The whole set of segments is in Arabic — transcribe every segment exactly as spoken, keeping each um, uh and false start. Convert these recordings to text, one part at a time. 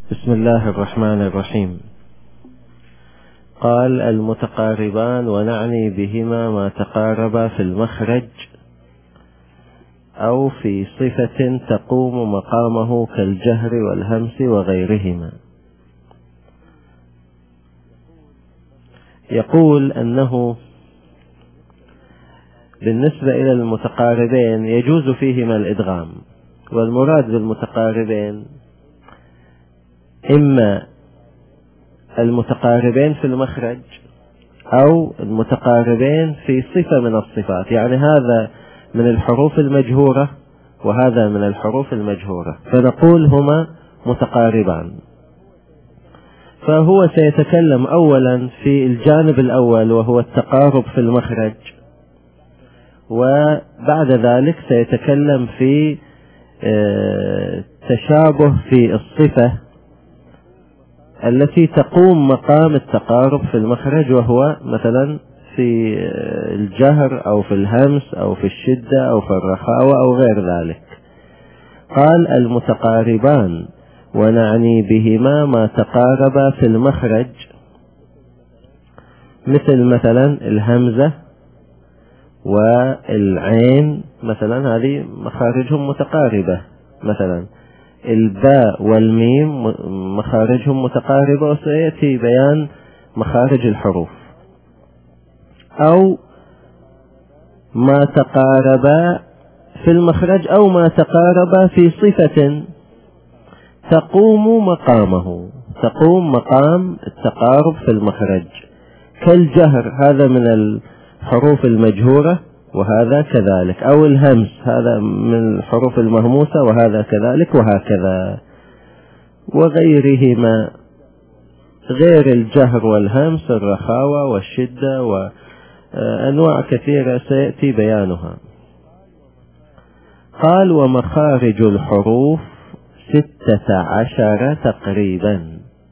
بسم الله الرحمن الرحيم. قال: المتقاربان ونعني بهما ما تقاربا في المخرج أو في صفة تقوم مقامه كالجهر والهمس وغيرهما. يقول أنه بالنسبة إلى المتقاربين يجوز فيهما الإدغام، والمراد بالمتقاربين إما المتقاربين في المخرج أو المتقاربين في صفة من الصفات، يعني هذا من الحروف المجهورة وهذا من الحروف المجهورة، فنقول هما متقاربان. فهو سيتكلم أولا في الجانب الأول وهو التقارب في المخرج، وبعد ذلك سيتكلم في تشابه في الصفة التي تقوم مقام التقارب في المخرج، وهو مثلا في الجهر أو في الهمس أو في الشدة أو في الرخاوة أو غير ذلك. قال: المتقاربان ونعني بهما ما تقارب في المخرج، مثل مثلا الهمزة والعين، مثلا هذه مخارجهم متقاربة، مثلا الباء والميم مخارجهم متقاربة، وسيأتي بيان مخارج الحروف. أو ما تقاربا في المخرج أو ما تقاربا في صفة تقوم مقامه، تقوم مقام التقارب في المخرج، كالجهر، هذا من الحروف المجهورة وهذا كذلك، أو الهمس، هذا من الحروف المهموسة وهذا كذلك، وهكذا، وغيرهما، غير الجهر والهمس، الرخاوة والشدة وأنواع كثيرة سيأتي بيانها. قال: ومخارج الحروف ستة عشر تقريبا.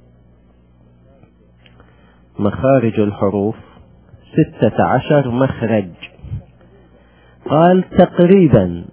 مخارج الحروف ستة عشر مخرج. قال: تقريبا،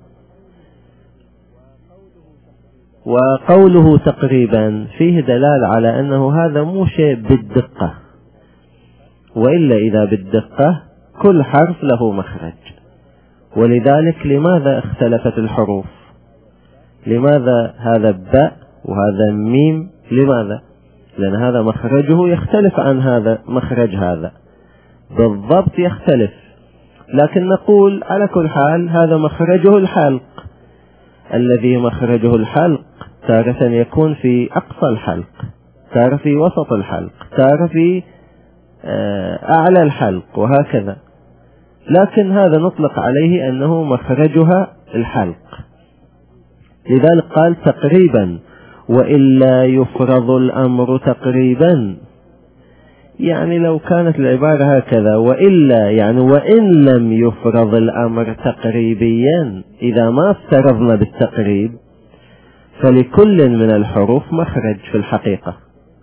وقوله تقريبا فيه دلالة على أنه هذا مو شيء بالدقة، وإلا إذا بالدقة كل حرف له مخرج. ولذلك لماذا اختلفت الحروف؟ لماذا هذا الباء وهذا الميم؟ لماذا؟ لأن هذا مخرجه يختلف عن هذا مخرج، هذا بالضبط يختلف، لكن نقول على كل حال هذا مخرجه الحلق، الذي مخرجه الحلق تارة يكون في أقصى الحلق، تارة في وسط الحلق، تارة في أعلى الحلق، وهكذا. لكن هذا نطلق عليه أنه مخرجها الحلق، لذلك قال تقريبا، وإلا يفرض الأمر تقريبا. يعني لو كانت العبارة هكذا، وإلا يعني وإن لم يفرض الأمر تقريبيا، إذا ما افترضنا بالتقريب فلكل من الحروف مخرج في الحقيقة،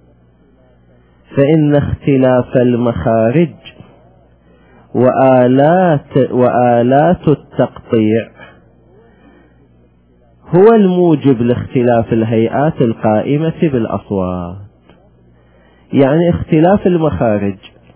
فإن اختلاف المخارج وآلات, وآلات التقطيع هو الموجب لاختلاف الهيئات القائمة بالأصوات. يعني اختلاف المخارج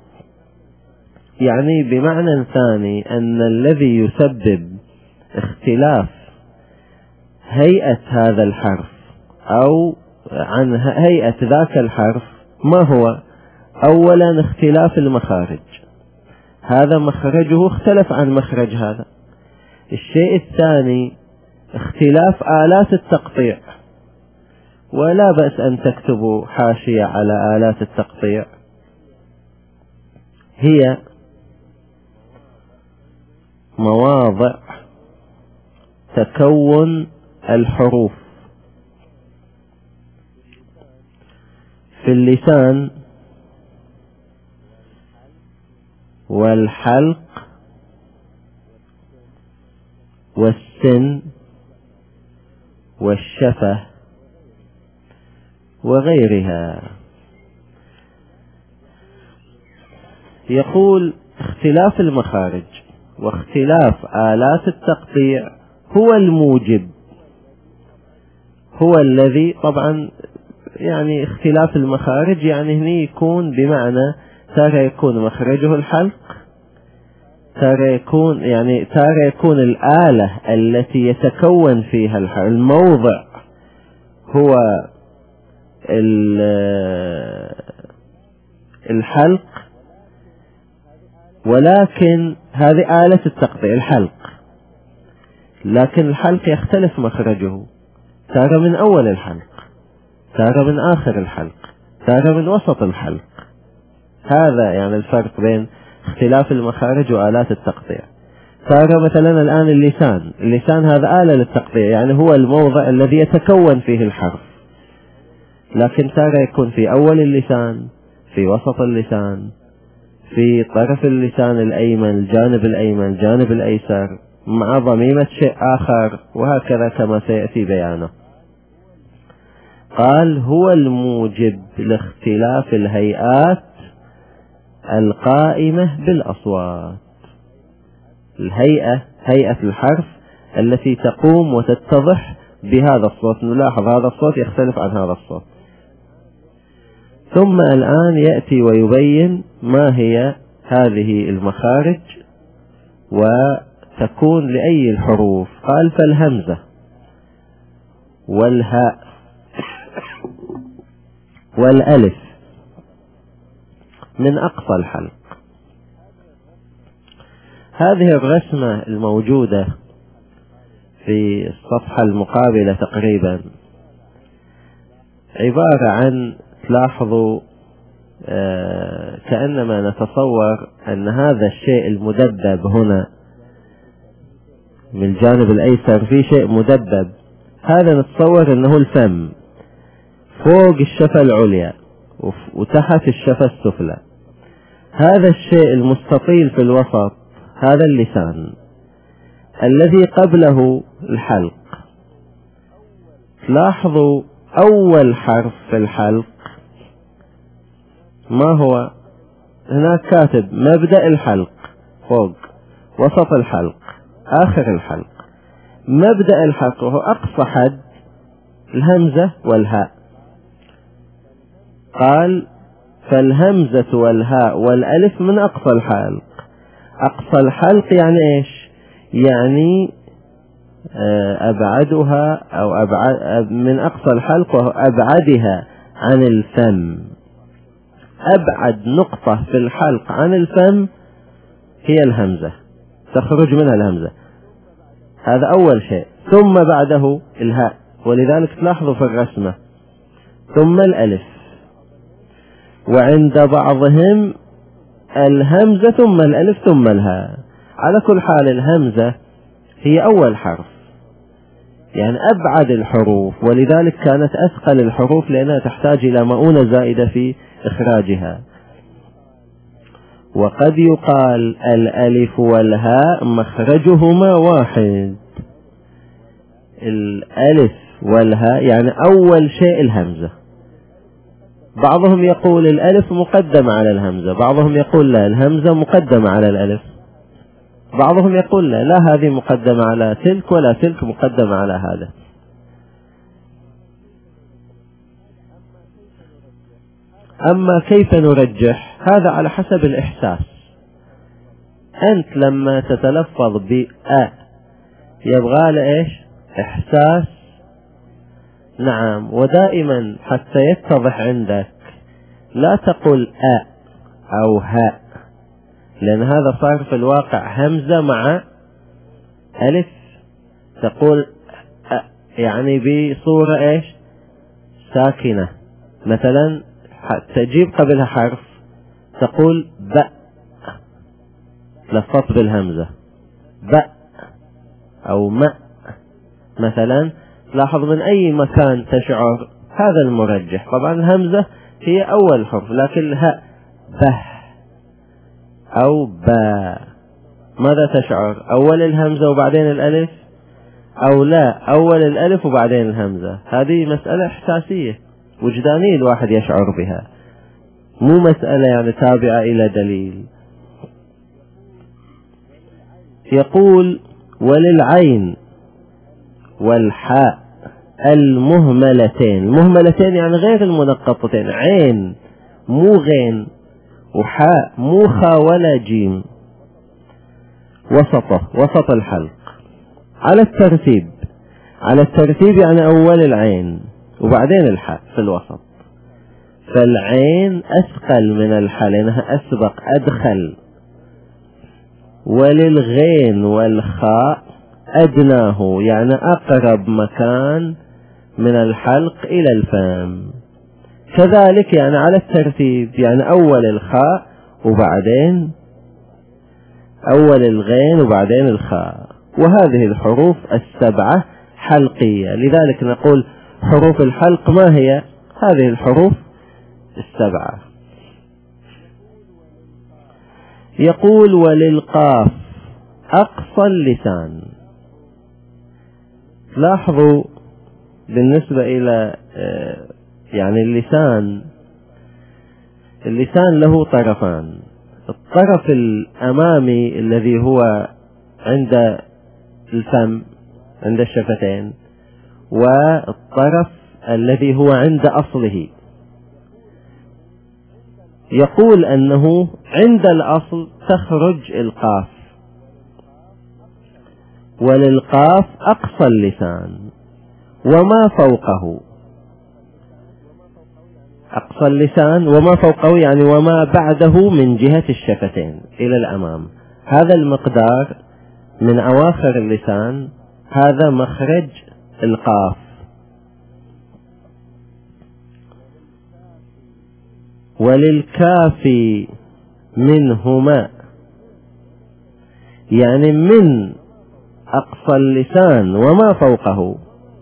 يعني بمعنى ثاني أن الذي يسبب اختلاف هيئة هذا الحرف أو عن هيئة ذاك الحرف ما هو؟ أولا اختلاف المخارج، هذا مخرجه اختلف عن مخرج هذا. الشيء الثاني اختلاف آلات التقطيع، ولا بأس أن تكتبوا حاشية على آلات التقطيع، هي مواضع تكون الحروف في اللسان والحلق والسن والشفة وغيرها. يقول اختلاف المخارج واختلاف آلات التقطيع هو الموجب، هو الذي طبعا يعني اختلاف المخارج يعني هني يكون بمعنى تارة يكون مخرجه الحلق، تارة يكون يعني تارة يكون الآلة التي يتكون فيها الموضع هو الحلق، ولكن هذه آلة التقطيع الحلق، لكن الحلق يختلف مخرجه، تارة من أول الحلق، تارة من آخر الحلق، تارة من وسط الحلق. هذا يعني الفرق بين اختلاف المخارج وآلات التقطيع. تارة مثلا الآن اللسان، اللسان هذا آلة للتقطيع، يعني هو الموضع الذي يتكون فيه الحرف، لكن تارة يكون في أول اللسان، في وسط اللسان، في طرف اللسان الأيمن، الجانب الأيمن، الجانب الأيسر، مع ضميمة شيء آخر، وهكذا كما سيأتي بيانه. قال هو الموجب لاختلاف الهيئات القائمة بالأصوات. الهيئة هيئة الحرف التي تقوم وتتضح بهذا الصوت، نلاحظ هذا الصوت يختلف عن هذا الصوت. ثم الآن يأتي ويبين ما هي هذه المخارج وتكون لأي الحروف. قال فالهمزة والهاء والألف من أقصى الحلق. هذه الرسمة الموجودة في الصفحة المقابلة تقريبا عبارة عن، تلاحظوا آه كأنما نتصور أن هذا الشيء المدبب هنا من الجانب الأيسر في شيء مدبب، هذا نتصور أنه الفم فوق الشفة العليا وتحت الشفة السفلى. هذا الشيء المستطيل في الوسط هذا اللسان الذي قبله الحلق. لاحظوا أول حرف في الحلق ما هو؟ هناك كاتب مبدأ الحلق فوق، وسط الحلق، آخر الحلق. مبدأ الحلق وهو أقصى حد الهمزة والهاء. قال فالهمزة والهاء والألف من أقصى الحلق. أقصى الحلق يعني إيش؟ يعني أبعدها أو أبعد من أقصى الحلق وهو أبعدها عن الفم. أبعد نقطة في الحلق عن الفم هي الهمزة، تخرج منها الهمزة، هذا أول شيء. ثم بعده الهاء، ولذلك تلاحظوا في الرسمة ثم الألف، وعند بعضهم الهمزة ثم الألف ثم الهاء. على كل حال الهمزة هي أول حرف، يعني أبعد الحروف، ولذلك كانت أثقل الحروف لأنها تحتاج إلى مؤونة زائدة في إخراجها. وقد يقال الألف والهاء مخرجهما واحد. الألف والهاء يعني أول شيء الهمزة. بعضهم يقول الألف مقدمة على الهمزة، بعضهم يقول لا الهمزة مقدمة على الألف، بعضهم يقول لا لا هذه مقدمة على تلك ولا تلك مقدمة على هذا. أما كيف نرجح؟ هذا على حسب الإحساس. أنت لما تتلفظ بأ يبغى له إيش؟ إحساس. نعم، ودائما حتى يتضح عندك لا تقول أ أو هاء، لأن هذا صار في الواقع همزة مع ألف. تقول أ يعني بصورة إيش؟ ساكنة. مثلا تجيب قبلها حرف تقول باء، لفظت بالهمزة باء أو ماء مثلا. لاحظ من أي مكان تشعر هذا المرجح. طبعا الهمزة هي أول حرف، لكن الهاء به أو با، ماذا تشعر؟ أول الهمزة وبعدين الألف، أو لا أول الألف وبعدين الهمزة؟ هذه مسألة إحساسية وجدانية الواحد يشعر بها، مو مسألة يعني تابعة إلى دليل. يقول وللعين والحاء المهملتين. المهملتين يعني غير المنقطتين، عين مو غين، وحاء مو خا ولا جيم، وسطه وسط الحلق. على الترتيب، على الترتيب يعني أول العين وبعدين الحاء في الوسط، فالعين أثقل من الحاء لأنها أسبق أدخل، وللغين والخاء أدناه يعني أقرب مكان من الحلق إلى الفم. كذلك يعني على الترتيب يعني أول الخاء وبعدين أول الغين وبعدين الخاء. وهذه الحروف السبعة حلقية، لذلك نقول حروف الحلق ما هي؟ هذه الحروف السبعة. يقول وللقاف أقصى اللسان. لاحظوا بالنسبة إلى يعني اللسان، اللسان له طرفان، الطرف الأمامي الذي هو عند الفم عند الشفتين، والطرف الذي هو عند أصله. يقول أنه عند الأصل تخرج القاف، وللقاف أقصى اللسان وما فوقه. أقصى اللسان وما فوقه يعني وما بعده من جهة الشفتين إلى الأمام، هذا المقدار من أواخر اللسان، هذا مخرج القاف. وللكاف منهما يعني من أقصى اللسان وما فوقه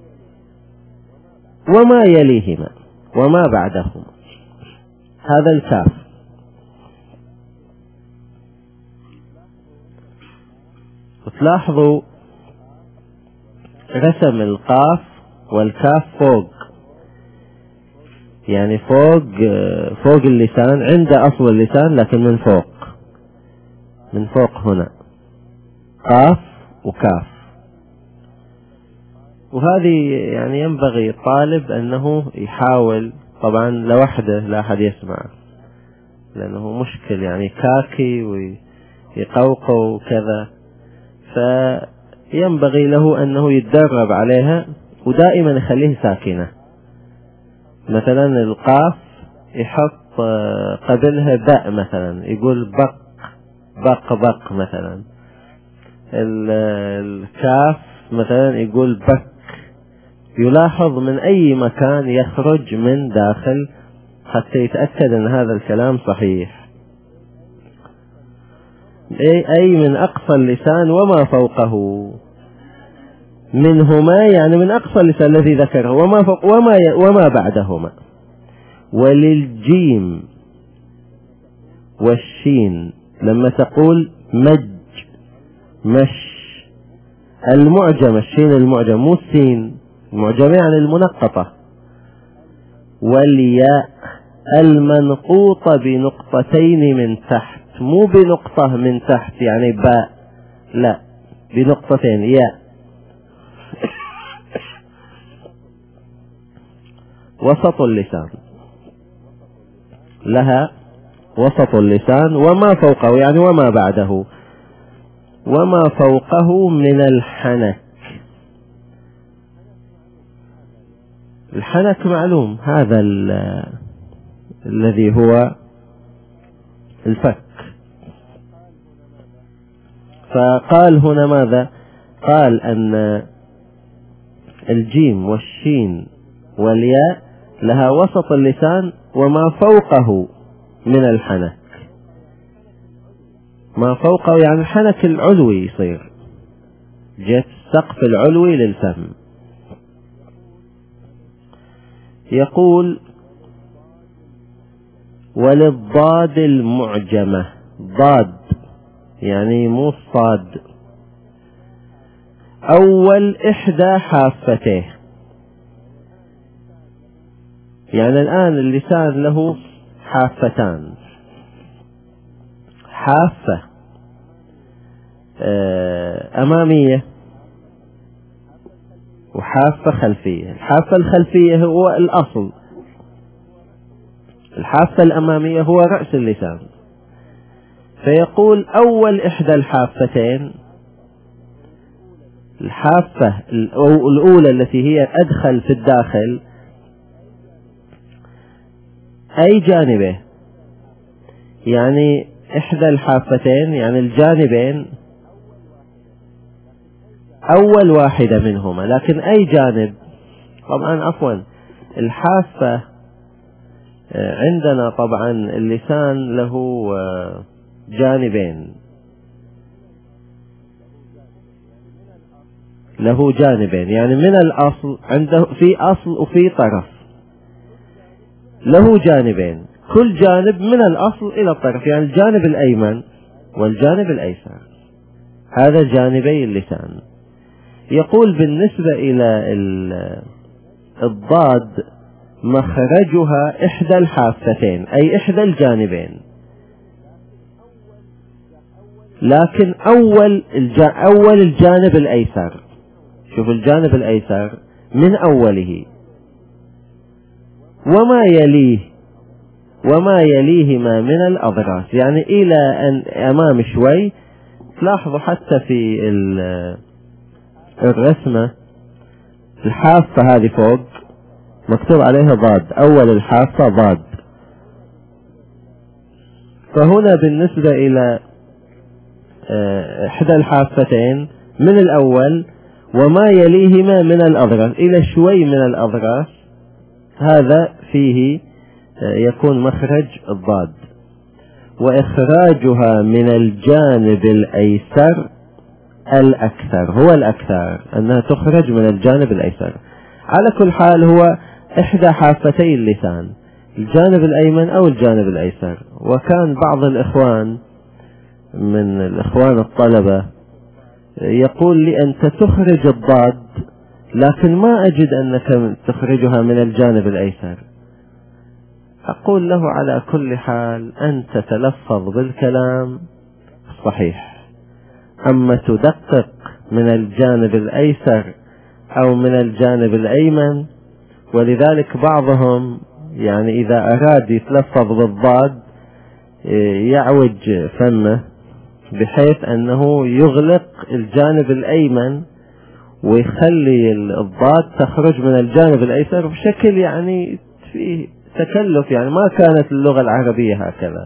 وما يليهما وما بعدهما، هذا الكاف. تلاحظوا رسم القاف والكاف فوق، يعني فوق فوق اللسان عند أصل اللسان، لكن من فوق من فوق هنا قاف وكاف. وهذه يعني ينبغي الطالب أنه يحاول، طبعا لوحده لا أحد يسمع لأنه مشكل، يعني كاكي ويقوقو وكذا، فينبغي له أنه يتدرب عليها ودائما يخليه ساكنة. مثلا القاف يحط قبلها باء، مثلا يقول بق بق بق مثلا. الكاف مثلا يقول بك. يلاحظ من أي مكان يخرج من داخل حتى يتأكد أن هذا الكلام صحيح. أي من أقصى اللسان وما فوقه، منهما يعني من أقصى اللسان الذي ذكره وما فوق وما وما بعدهما. وللجيم والشين لما تقول مج مش، المعجم الشين المعجم مو السين المعجم يعني المنقطة. والياء المنقوطة بنقطتين من تحت، مو بنقطة من تحت يعني باء، لا بنقطتين ياء. وسط اللسان لها وسط اللسان وما فوقه يعني وما بعده، وما فوقه من الحنك. الحنك معلوم، هذا الذي هو الفك. فقال هنا ماذا؟ قال أن الجيم والشين والياء لها وسط اللسان وما فوقه من الحنك. ما فوقه يعني الحنك العلوي، يصير جهة السقف العلوي للفم. يقول وللضاد المعجمة، ضاد يعني مو الصاد، أول إحدى حافتيه. يعني الآن اللسان له حافتان، حافة أمامية وحافة خلفية. الحافة الخلفية هو الأصل، الحافة الأمامية هو رأس اللسان. فيقول أول إحدى الحافتين، الحافة الأولى التي هي أدخل في الداخل، أي جانبه، يعني إحدى الحافتين يعني الجانبين، أول واحدة منهما، لكن أي جانب. طبعا عفوا الحافة عندنا طبعا اللسان له جانبين، له جانبين يعني من الأصل عنده في أصل وفي طرف، له جانبين، كل جانب من الأصل إلى الطرف، يعني الجانب الأيمن والجانب الأيسر، هذا جانبي اللسان. يقول بالنسبة إلى الضاد مخرجها إحدى الحافتين أي إحدى الجانبين، لكن أول أول الجانب الأيسر، شوف الجانب الأيسر من أوله وما يليه وما يليهما من الأضراس، يعني إلى أن أمام شوي. تلاحظوا حتى في الرسمة الحافة هذه فوق مكتوب عليها ضاد، أول الحافة ضاد. فهنا بالنسبة إلى إحدى الحافتين من الأول وما يليهما من الأضراس إلى شوي من الأضراس، هذا فيه يكون مخرج الضاد. وإخراجها من الجانب الأيسر الأكثر، هو الأكثر أنها تخرج من الجانب الأيسر. على كل حال هو إحدى حافتي اللسان، الجانب الأيمن أو الجانب الأيسر. وكان بعض الإخوان من الإخوان الطلبة يقول لي أنت تخرج الضاد لكن ما أجد أنك تخرجها من الجانب الأيسر. أقول له على كل حال أنت تلفظ بالكلام الصحيح، أما تدقق من الجانب الأيسر أو من الجانب الأيمن. ولذلك بعضهم يعني إذا أراد يتلفظ بالضاد يعوج فمه بحيث أنه يغلق الجانب الأيمن ويخلي الضاد تخرج من الجانب الأيسر بشكل يعني فيه تكلف، يعني ما كانت اللغة العربية هكذا.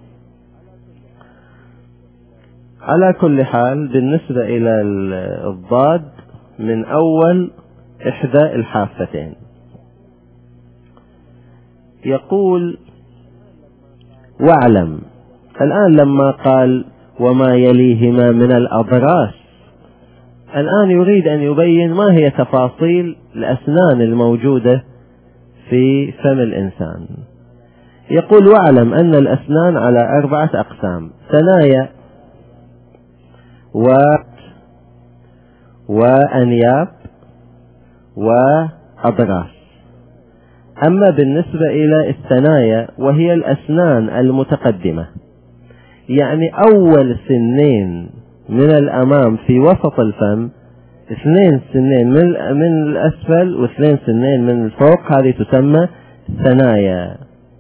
على كل حال بالنسبة إلى الضاد من أول إحدى الحافتين. يقول واعلم، الآن لما قال وما يليهما من الأضراس، الآن يريد أن يبين ما هي تفاصيل الأسنان الموجودة في فم الإنسان. يقول واعلم أن الأسنان على أربعة أقسام: ثنايا و وأنياب وأضراس. أما بالنسبة إلى الثنايا وهي الأسنان المتقدمة، يعني أول سنين من الأمام في وسط الفم، اثنين سنين من من الأسفل واثنين سنين من الفوق، هذه تسمى ثنايا.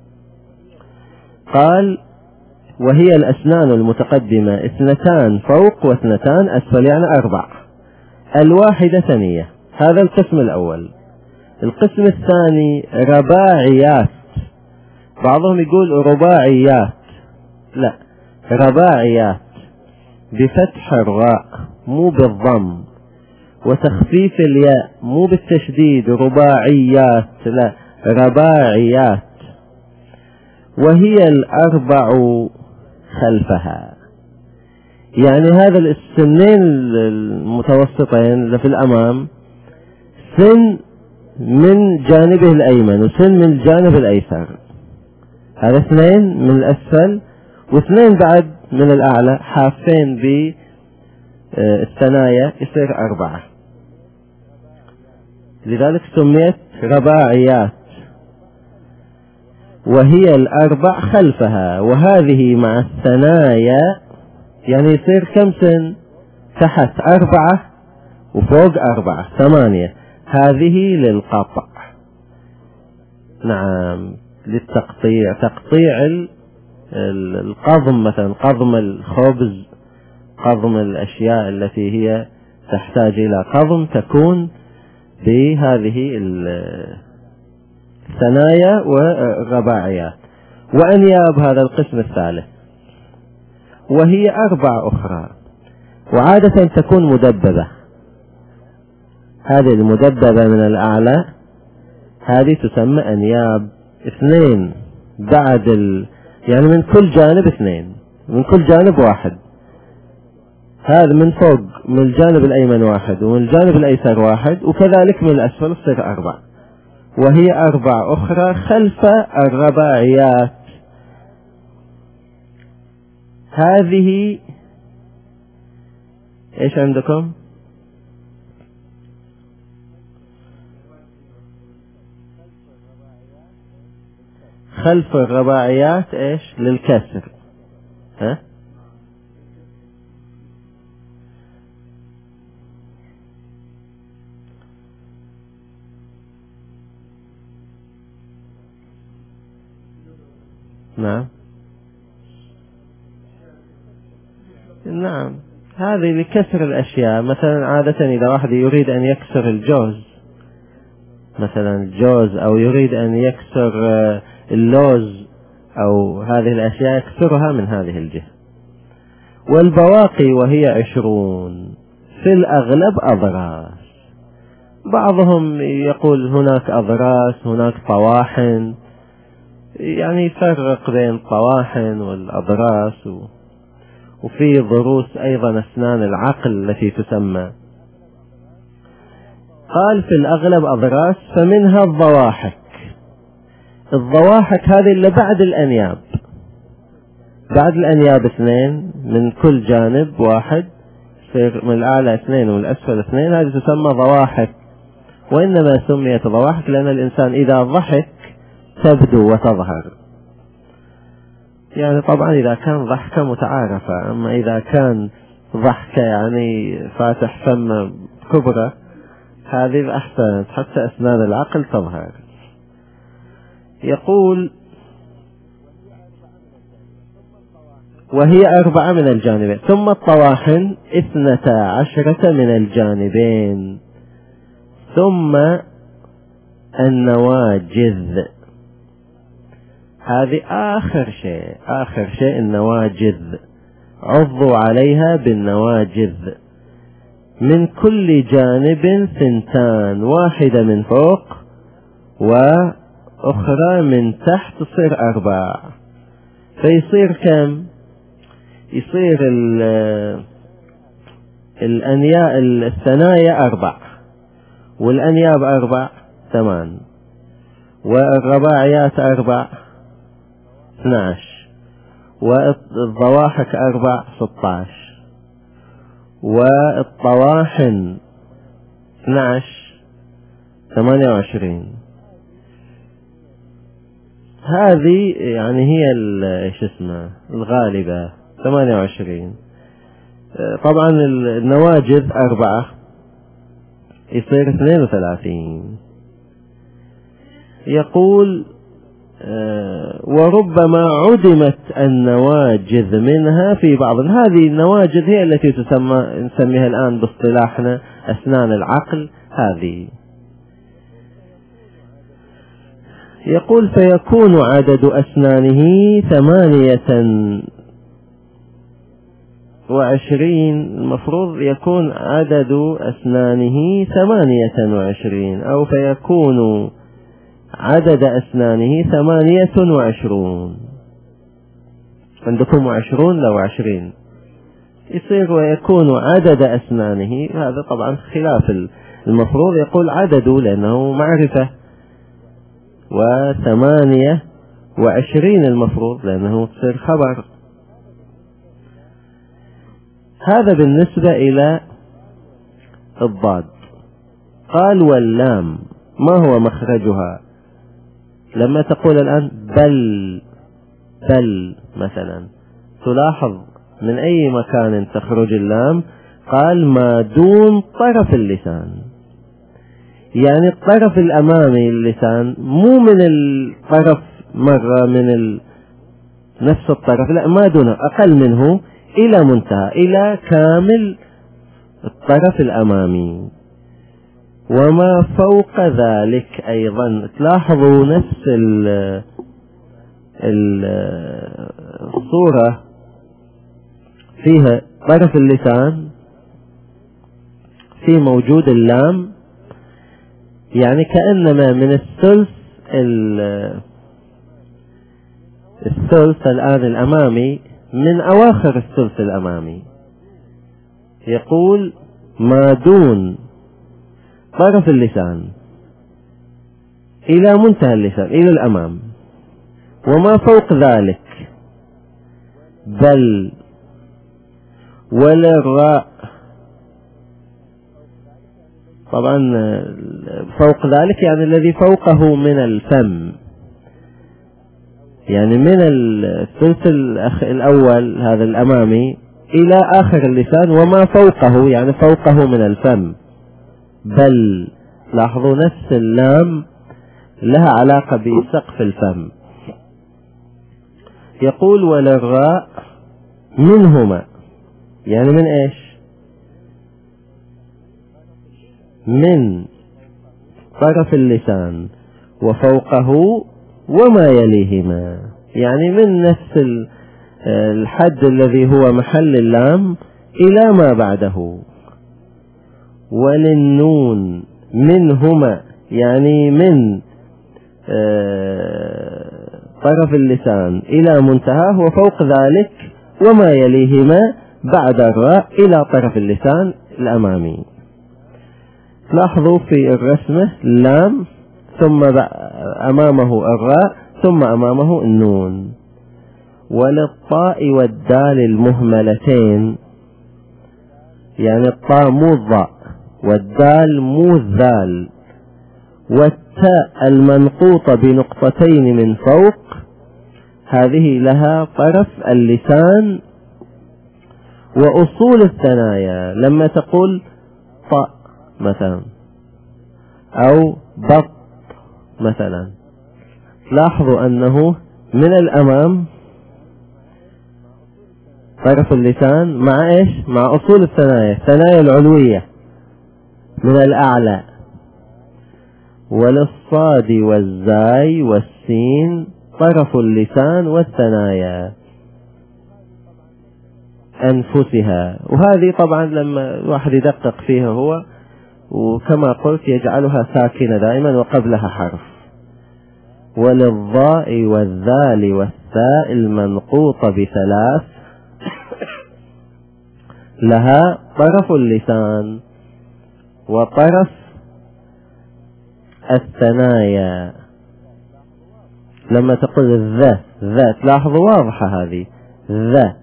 قال وهي الأسنان المتقدمة اثنتان فوق واثنتان أسفل، يعني أربع. الواحدة ثنية، هذا القسم الأول. القسم الثاني رباعيات، بعضهم يقول رباعيات، لا، رباعيات بفتح الراء مو بالضم، وتخفيف الياء مو بالتشديد، رباعيات لا، رباعيات. وهي الأربع خلفها، يعني هذا السنين المتوسطين اللي في الأمام سن من جانبه الأيمن وسن من الجانب الأيسر، هذا اثنين من الأسفل واثنين بعد من الأعلى، حافين بالثنايا يصير أربعة، لذلك سميت رباعيات. وهي الأربع خلفها، وهذه مع الثنايا يعني يصير كم سن؟ تحت أربعة وفوق أربعة، ثمانية. هذه للقطع، نعم، للتقطيع، تقطيع القضم، مثلا قضم الخبز، قضم الأشياء التي هي تحتاج إلى قضم تكون بهذه الثنايا والرباعيات. وأنياب هذا القسم الثالث، وهي أربع أخرى، وعادة تكون مدببة. هذه المدببة من الأعلى هذه تسمى أنياب، اثنين بعد ال... يعني من كل جانب اثنين، من كل جانب واحد، هذا من فوق من الجانب الأيمن واحد ومن الجانب الأيسر واحد، وكذلك من الأسفل تصير أربع، وهي أربع أخرى خلف الرباعيات. هذه إيش عندكم؟ خلف الرباعيات إيش؟ للكسر، ها؟ نعم نعم، هذه لكسر الأشياء. مثلا عادة إذا واحد يريد أن يكسر الجوز، مثلا الجوز، أو يريد أن يكسر اللوز أو هذه الأشياء يكسرها من هذه الجهة. والبواقي وهي عشرون في الأغلب أضراس، بعضهم يقول هناك أضراس هناك طواحن، يعني يفرق بين الطواحن والأضراس، وفي ضروس أيضا أسنان العقل التي تسمى. قال في الأغلب أضراس، فمنها الضواحك. الضواحك هذه اللي بعد الأنياب، بعد الأنياب اثنين من كل جانب واحد، من الأعلى اثنين ومن الأسفل اثنين، هذه تسمى ضواحك. وإنما سميت ضواحك لأن الإنسان إذا ضحك تبدو وتظهر، يعني طبعا إذا كان ضحكة متعارفة، أما إذا كان ضحكة يعني فاتح فم كبرى، هذه أحسن حتى أسنان العقل تظهر. يقول وهي أربعة من الجانبين، ثم الطواحن اثنتا عشرة من الجانبين، ثم النواجذ، هذه آخر شيء، آخر شيء النواجذ، عضوا عليها بالنواجذ، من كل جانب ثنتان، واحدة من فوق وأخرى من تحت، تصير أربع. فيصير كم؟ يصير الأنياب الثنايا أربع، والأنياب أربع ثمان، والرباعيات أربع اثناش، والضواحك أربع ستاش، والطواحن اثناش ثمانية وعشرين. هذه يعني هي ايش اسمه الغالبة ثمانية وعشرين. طبعا النواجذ أربعة يصير اثنين وثلاثين. يقول وربما عدمت النواجذ منها في بعض. هذه النواجذ هي التي تسمى نسميها الآن باصطلاحنا أسنان العقل. هذه يقول فيكون عدد أسنانه ثمانية وعشرين، المفروض يكون عدد أسنانه ثمانية وعشرين، أو فيكون عدد أسنانه ثمانية وعشرون. عندكم عشرون لو عشرين يصير ويكون عدد أسنانه، هذا طبعا خلاف المفروض يقول عدده لأنه معرفة، وثمانية وعشرين المفروض لأنه تصير خبر. هذا بالنسبة إلى الضاد. قال واللام ما هو مخرجها؟ لما تقول الآن بل بل مثلا، تلاحظ من أي مكان تخرج اللام. قال ما دون طرف اللسان، يعني الطرف الأمامي اللسان مو من الطرف مرة من ال... نفس الطرف، لا ما دونه، أقل منه إلى منتهى، إلى كامل الطرف الأمامي. وما فوق ذلك أيضا تلاحظوا نفس ال الصورة فيها طرف اللسان في موجود اللام، يعني كأنما من الثلث الثلث الآن الأمامي من أواخر الثلث الأمامي، يقول ما دون طرف اللسان إلى منتهى اللسان إلى الأمام، وما فوق ذلك بل ولا الراء. طبعا فوق ذلك يعني الذي فوقه من الفم، يعني من الثلث الأول هذا الأمامي إلى آخر اللسان، وما فوقه يعني فوقه من الفم. بل لاحظوا نفس اللام لها علاقة بسقف الفم. يقول وللراء منهما، يعني من ايش؟ من طرف اللسان وفوقه وما يليهما، يعني من نفس الحد الذي هو محل اللام إلى ما بعده. وللنون منهما، يعني من طرف اللسان إلى منتهاه وفوق ذلك وما يليهما بعد الراء إلى طرف اللسان الأمامي. لاحظوا في الرسمة اللام ثم أمامه الراء ثم أمامه النون. وللطاء والدال المهملتين، يعني الطاء مو الضاء والدال مو الذال، والتاء المنقوطة بنقطتين من فوق، هذه لها طرف اللسان وأصول الثنايا. لما تقول طاء مثلا أو بط مثلا، لاحظوا أنه من الأمام طرف اللسان مع إيش؟ مع أصول الثنايا، الثنايا العلوية من الأعلى. وللصاد والزاي والسين طرف اللسان والثنايا أنفسها. وهذه طبعا لما الواحد يدقق فيها هو، وكما قلت يجعلها ساكنة دائما وقبلها حرف. وللضاء والذال والثاء المنقوطة بثلاث لها طرف اللسان وطرف الثنايا. لما تقول الذا ذا تلاحظوا واضحة هذه ذا،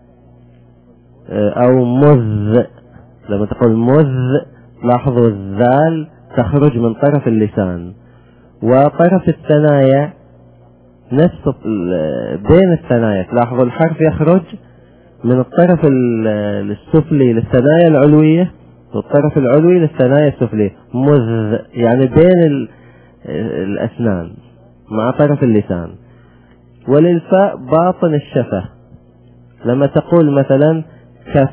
أو مذ لما تقول مذ لاحظوا الذال تخرج من طرف اللسان، وطرف الثنايا نفس بين الثنايا تلاحظوا الحرف يخرج من الطرف السفلي للثنايا العلوية والطرف العلوي للثنايا السفلية. مذ يعني بين الأسنان مع طرف اللسان. وللفاء باطن الشفة، لما تقول مثلا كف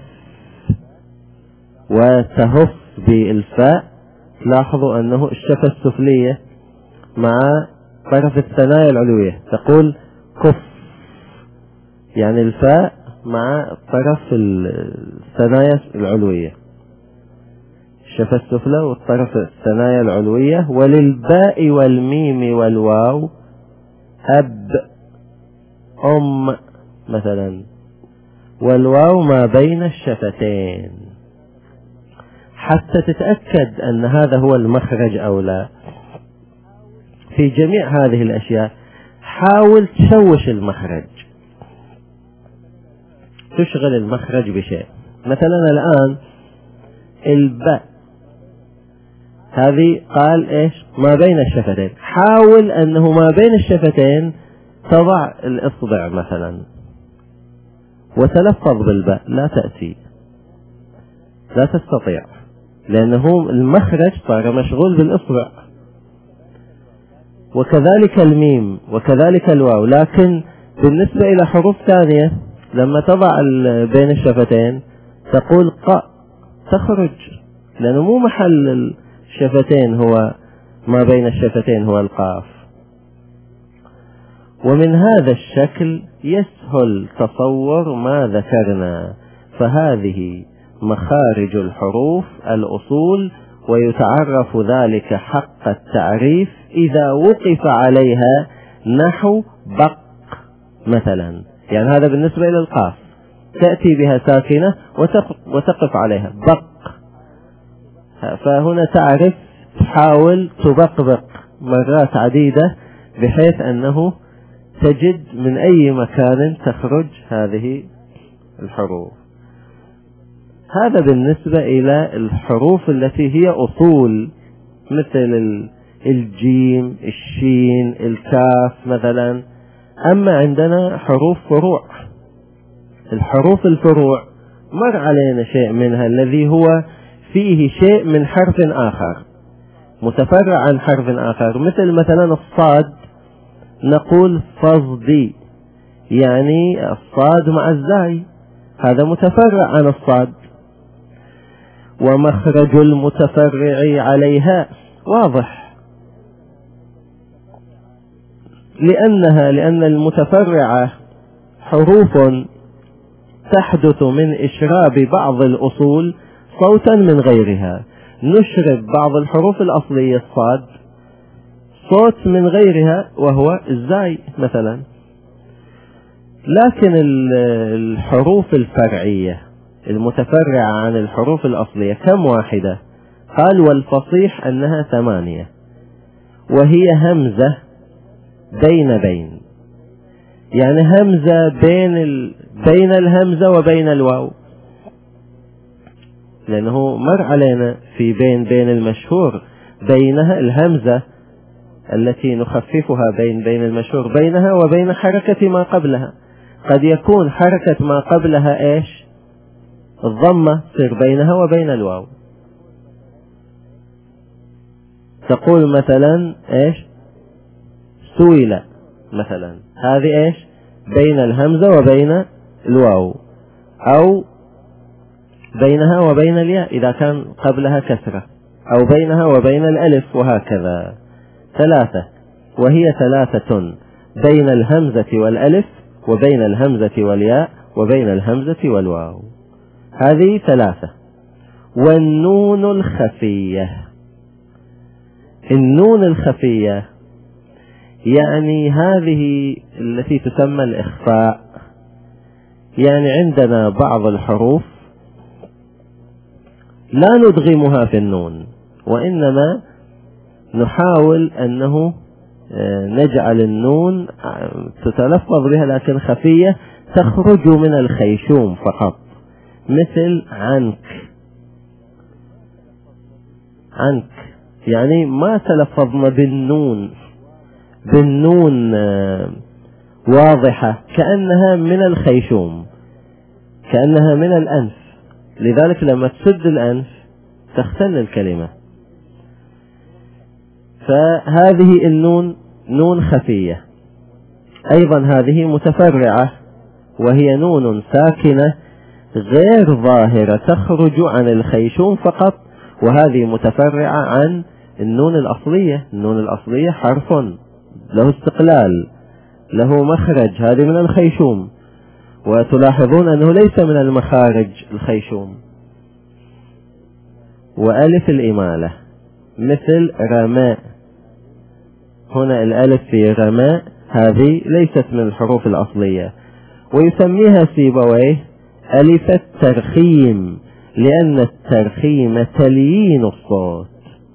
وتهف بالفاء لاحظوا أنه الشفة السفلية مع طرف الثنايا العلوية، تقول كف يعني الفاء مع طرف الثنايا العلوية، الشفة السفلى والطرف الثنايا العلوية. وللباء والميم والواو أب أم مثلا، والواو ما بين الشفتين، حتى تتأكد أن هذا هو المخرج أو لا. في جميع هذه الأشياء حاول تشوش المخرج، تشغل المخرج بشيء. مثلا الآن الباء هذه قال إيش؟ ما بين الشفتين، حاول أنه ما بين الشفتين تضع الإصبع مثلا وتلفظ بالباء، لا تأتي، لا تستطيع. لأنه المخرج صار مشغول بالإصبع. وكذلك الميم وكذلك الواو. لكن بالنسبة إلى حروف ثانية لما تضع بين الشفتين تقول ق تخرج، لأنه مو محل الشفتين هو ما بين الشفتين هو القاف. ومن هذا الشكل يسهل تصور ما ذكرنا. فهذه مخارج الحروف الأصول، ويتعرف ذلك حق التعريف إذا وقف عليها، نحو بق مثلا. يعني هذا بالنسبة إلى القاف، تأتي بها ساكنة وتقف عليها بق. فهنا تعرف تحاول تبقبق مرات عديدة بحيث أنه تجد من أي مكان تخرج هذه الحروف. هذا بالنسبة إلى الحروف التي هي أصول، مثل الجيم، الشين، الكاف مثلا. أما عندنا حروف فروع. الحروف الفروع مر علينا شيء منها الذي هو فيه شيء من حرف آخر متفرع عن حرف آخر، مثل مثلا الصاد نقول فصدي، يعني الصاد مع الزاي، هذا متفرع عن الصاد. ومخرج المتفرع عليها واضح، لأنها لأن المتفرعة حروف تحدث من إشراب بعض الأصول صوتا من غيرها. نشرب بعض الحروف الأصلية الصاد صوت من غيرها وهو الزاي مثلا. لكن الحروف الفرعية المتفرعة عن الحروف الأصلية كم واحدة؟ قال والفصيح أنها ثمانية، وهي همزة بين بين، يعني همزة بين ال... بين الهمزة وبين الواو، لأنه مر علينا في بين بين المشهور بينها الهمزة التي نخففها بين بين المشهور بينها وبين حركة ما قبلها. قد يكون حركة ما قبلها إيش؟ الضمة تصير بينها وبين الواو. تقول مثلا إيش؟ سويل مثلا، هذه إيش؟ بين الهمزة وبين الواو، أو بينها وبين الياء إذا كان قبلها كسرة، أو بينها وبين الألف، وهكذا. ثلاثة، وهي ثلاثة بين الهمزة والألف وبين الهمزة والياء وبين الهمزة والواو، هذه ثلاثة. والنون الخفية، النون الخفية يعني هذه التي تسمى الإخفاء. يعني عندنا بعض الحروف لا ندغمها في النون، وإنما نحاول أنه نجعل النون تتلفظ بها لكن خفية، تخرج من الخيشوم فقط، مثل عنك. عنك يعني ما تلفظنا بالنون، بالنون واضحة كأنها من الخيشوم، كأنها من الأنف، لذلك لما تسد الأنف تختل الكلمة. فهذه النون نون خفية. أيضا هذه متفرعة، وهي نون ساكنة غير ظاهرة تخرج عن الخيشوم فقط، وهذه متفرعة عن النون الأصلية. النون الأصلية حرف له استقلال، له مخرج، هذه من الخيشوم، وتلاحظون أنه ليس من المخارج الخيشوم. وألف الإمالة مثل رماء، هنا الألف في رماء هذه ليست من الحروف الأصلية، ويسميها سيبويه ألف الترخيم، لأن الترخيم تليين الصوت.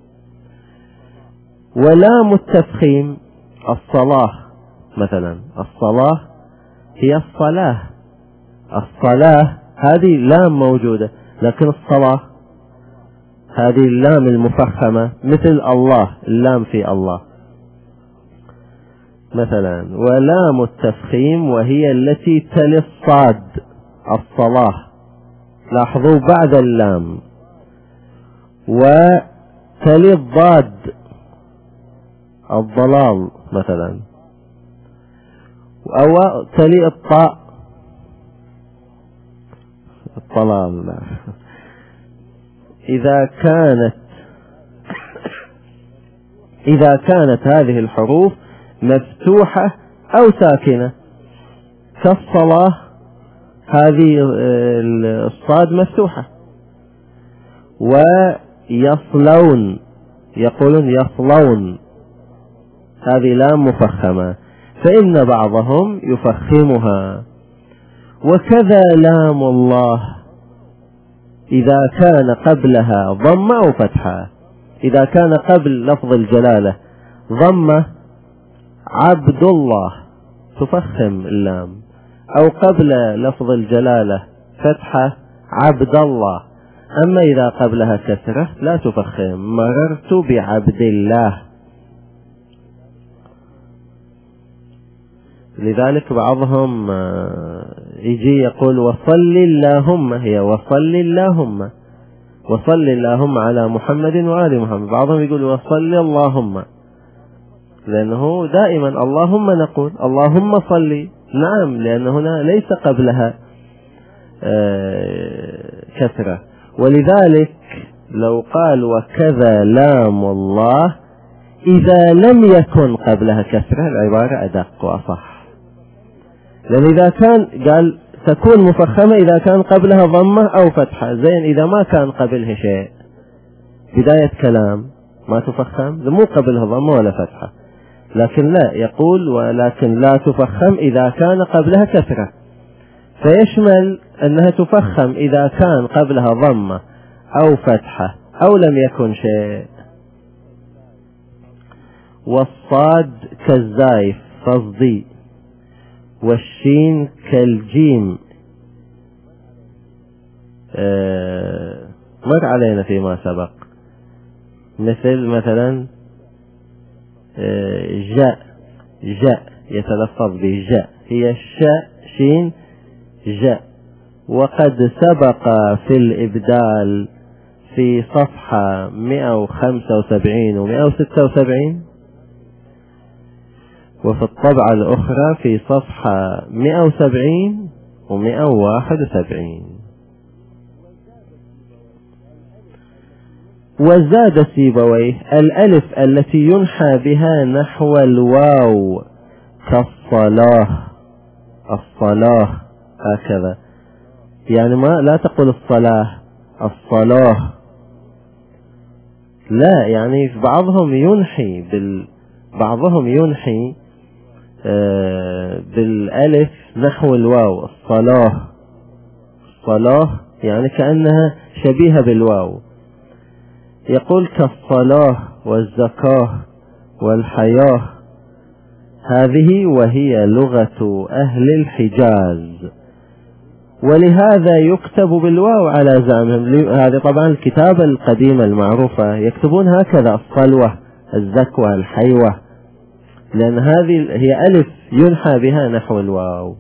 ولام التفخيم الصلاة مثلا، الصلاة هي الصلاة، الصلاة هذه لام موجودة، لكن الصلاة هذه اللام المفخمة، مثل الله، اللام في الله مثلا. ولام التفخيم وهي التي تلي الصاد، الصلاة، لاحظوا بعد اللام. وتلي الضاد الضلال مثلا، أو تلي الطاء الطلال. إذا كانت إذا كانت هذه الحروف مفتوحة أو ساكنة كالصلاة، هذه الصاد مفتوحة. ويصلون يقولون يصلون، هذه لام مفخمة، فإن بعضهم يفخمها. وكذا لام الله إذا كان قبلها ضمة أو فتحة، إذا كان قبل لفظ الجلالة ضمة عبد الله تفخم اللام، أو قبل لفظ الجلالة فتحة عبد الله. أما إذا قبلها كسرة لا تفخم، مررت بعبد الله. لذلك بعضهم يجي يقول وصل اللهم، هي وصل اللهم، وصل اللهم على محمد وآل محمد. بعضهم يقول وصل اللهم، لأنه دائما اللهم نقول اللهم صل، نعم، لأن هنا ليس قبلها كسرة. ولذلك لو قال وكذا لام الله إذا لم يكن قبلها كسرة العبارة أدق وأصح، لأن إذا كان قال تكون مفخمة إذا كان قبلها ضمة أو فتحة، زين إذا ما كان قبلها شيء بداية كلام ما تفخم، مو قبلها ضمة ولا فتحة. لكن لا، يقول ولكن لا تفخم إذا كان قبلها كسرة، فيشمل أنها تفخم إذا كان قبلها ضمة أو فتحة أو لم يكن شيء. والصاد كالزايف فصدي، والشين كالجيم آه مر علينا فيما سبق، مثل مثلا آه جاء جاء يتلفظ بجاء، هي الشاء شين جاء. وقد سبق في الإبدال في صفحة مئة وخمسة وسبعين ومئة وستة وسبعين، وفي الطبعة الأخرى في صفحة مئة وسبعين ومئة وواحد وسبعين. وزاد سيبويه الألف التي ينحى بها نحو الواو كالصلاة، الصلاة هكذا، يعني ما لا تقول الصلاة الصلاة، لا، يعني بعضهم ينحي بال بعضهم ينحي آه بالألف نحو الواو الصلاة، الصلاة يعني كأنها شبيهة بالواو. يقول كالصلاة والزكاة والحياة، هذه وهي لغة أهل الحجاز، ولهذا يكتب بالواو على زعمهم. هذه طبعا الكتابة القديمة المعروفة يكتبون هكذا الصلوة الزكوة الحيوة، لأن هذه هي ألف ينحى بها نحو الواو.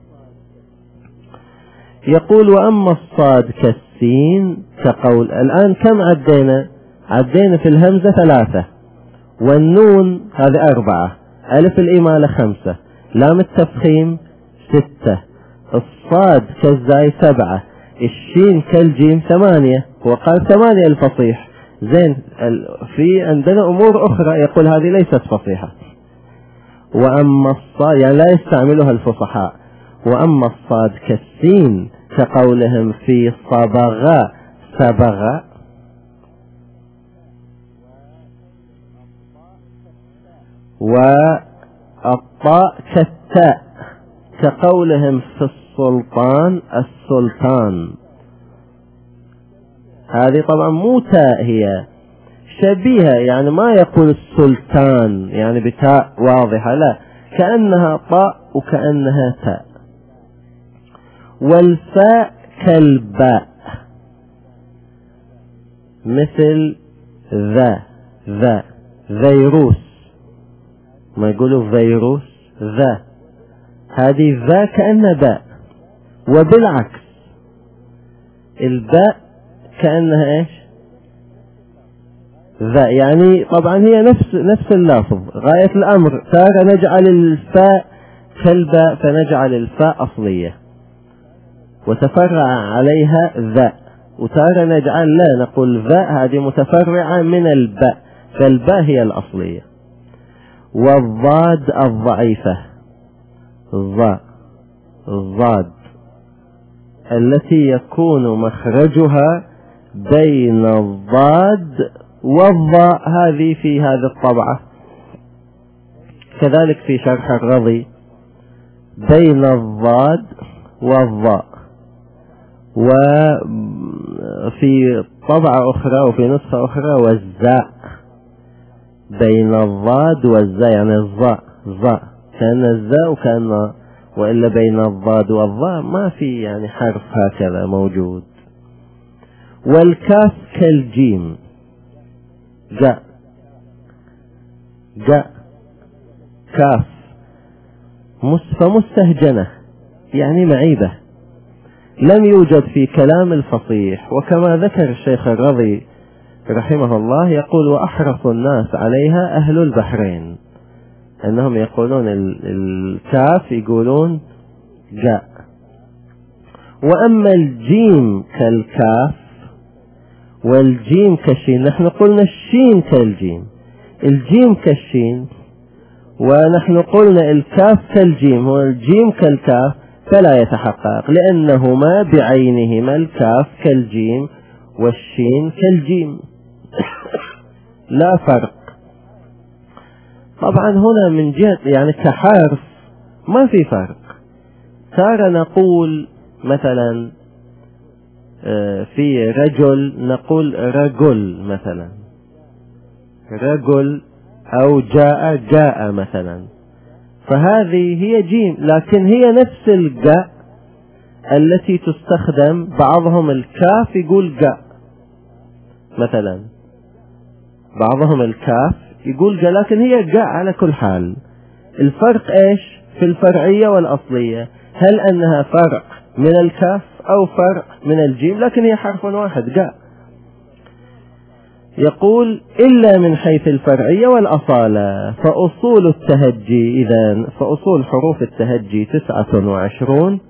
يقول وأما الصاد كالسين كقول. الآن كم عدينا؟ عدينا في الهمزة ثلاثة، والنون هذه أربعة، ألف الإمالة خمسة، لام التفخيم ستة، الصاد كالزاي سبعة، الشين كالجيم ثمانية، وقال ثمانية الفصيح. زين، في عندنا أمور أخرى يقول هذه ليست فصيحة. وأما الصاد يعني لا يستعملها الفصحاء. وأما الصاد كالسين كقولهم في صبغاء سبغاء. والطاء كالتاء كقولهم في السلطان السلطان. هذه طبعا مو تاء، هي شبيهة، يعني ما يقول السلطان يعني بتاء واضحة، لا، كأنها طاء وكأنها تاء. والفاء كالباء مثل ذا ذا فيروس، ما يقولوا فيروس ذا، هذه ذا كأنها باء. وبالعكس الباء كأنها ايش؟ ذا، يعني طبعا هي نفس نفس اللفظ غاية الأمر. تارة نجعل الفاء كالباء فنجعل الفاء أصلية وتفرع عليها ذا، وتارة نجعل لا نقول ذا هذه متفرعة من الباء فالباء هي الأصلية. والضاد الضعيفة، الضاء الضاد التي يكون مخرجها بين الضاد والضاء، هذه في هذه الطبعة كذلك في شرح الرضي بين الضاد والضاء، وفي طبعة أخرى وفي نسخة أخرى والزاء بين الضاد والزاء، يعني الضاء ضاء كان الزاء وكان، وإلا بين الضاد والضاء ما في يعني حرف هكذا موجود. والكاف كالجيم، جاء جاء كاف فمستهجنة يعني معيبة، لم يوجد في كلام الفصيح. وكما ذكر الشيخ الرضي رحمه الله يقول: وأحرص الناس عليها أهل البحرين، أنهم يقولون الكاف يقولون جاء. وأما الجيم كالكاف والجيم كالشين، نحن قلنا الشين كالجيم، الجيم كالشين، ونحن قلنا الكاف كالجيم والجيم كالكاف، فلا يتحقق لأنهما بعينهما الكاف كالجيم والشين كالجيم لا فرق. طبعا هنا من جهة يعني كحرف ما في فرق. تارة نقول مثلا في رجل نقول رجل مثلا، رجل، أو جاء جاء مثلا، فهذه هي جيم، لكن هي نفس الجاء التي تستخدم. بعضهم الكاف يقول جاء مثلا، بعضهم الكاف يقول جاء، لكن هي جاء على كل حال. الفرق ايش في الفرعية والأصلية؟ هل أنها فرع من الكاف أو فرع من الجيم؟ لكن هي حرف واحد جاء. يقول: إلا من حيث الفرعية والأصالة فأصول التهجي، إذن فأصول حروف التهجي تسعة وعشرون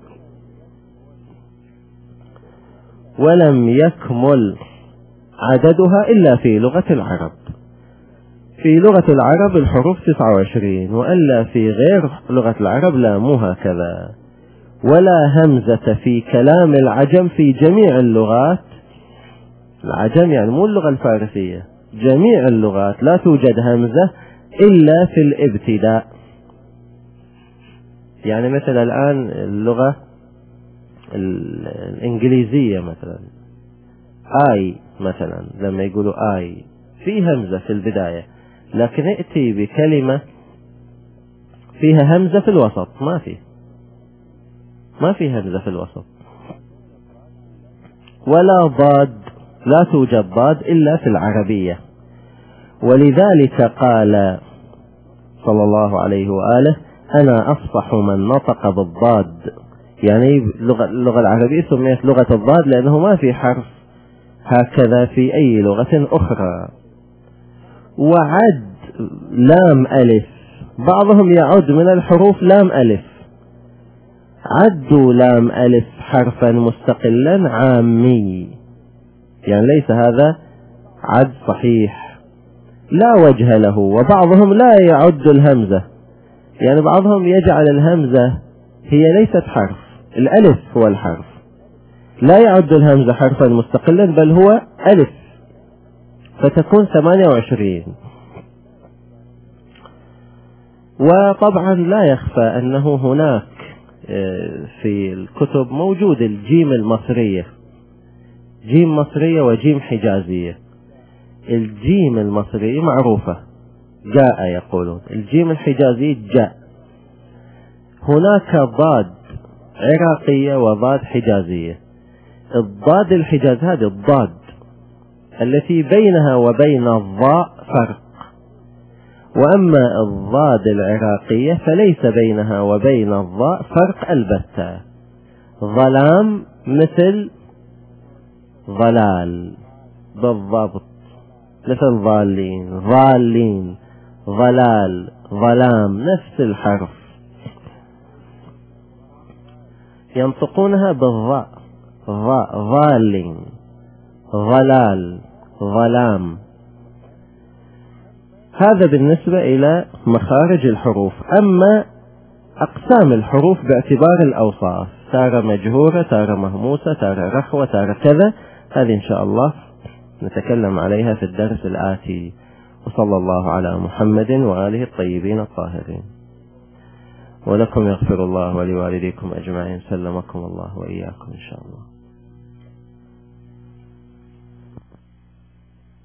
ولم يكمل عددها إلا في لغة العرب. في لغة العرب الحروف تسعة وعشرين، وإلا في غير لغة العرب لا، مو هكذا. ولا همزة في كلام العجم في جميع اللغات، العجم يعني مو اللغة الفارسية، جميع اللغات لا توجد همزة إلا في الابتداء. يعني مثلا الآن اللغة الإنجليزية مثلا آي مثلا، لما يقولوا آي في همزة في البداية، لكن ائتي بكلمة فيها همزة في الوسط، ما في ما في همزة في الوسط. ولا ضاد، لا توجد ضاد إلا في العربية. ولذلك قال صلى الله عليه وآله: أنا أفصح من نطق بالضاد. يعني اللغة العربية سميت لغة الضاد لأنه ما في حرف هكذا في أي لغة أخرى. وعد لام ألف، بعضهم يعد من الحروف لام ألف، عدوا لام ألف حرفا مستقلا عامي، يعني ليس هذا عد صحيح، لا وجه له. وبعضهم لا يعد الهمزة، يعني بعضهم يجعل الهمزة هي ليست حرف، الألف هو الحرف، لا يعد الهمزة حرفا مستقلا بل هو ألف، فتكون ثمانية وعشرين. وطبعا لا يخفى أنه هناك في الكتب موجود الجيم المصرية، جيم مصرية وجيم حجازية. الجيم المصرية معروفة جاء يقولون، الجيم الحجازية جاء. هناك ضاد عراقية وضاد حجازية. الضاد الحجاز هذه الضاد التي بينها وبين الضاء فرق، وأما الضاد العراقية فليس بينها وبين الضاء فرق البتة. ظلام مثل ضلال بالضبط، مثل ضالين، ضالين، ضلال، ظلام، نفس الحرف، ينطقونها بالضاء، ضاء، ضالين، ضلال، ظلام. هذا بالنسبة إلى مخارج الحروف. أما أقسام الحروف باعتبار الأوصاف، تارة مجهورة، تارة مهموسة، تارة رخوة، تارة كذا، هذه إن شاء الله نتكلم عليها في الدرس الآتي. وصلى الله على محمد وآله الطيبين الطاهرين. ولكم يغفر الله ولوالديكم أجمعين. سلمكم الله وإياكم إن شاء الله.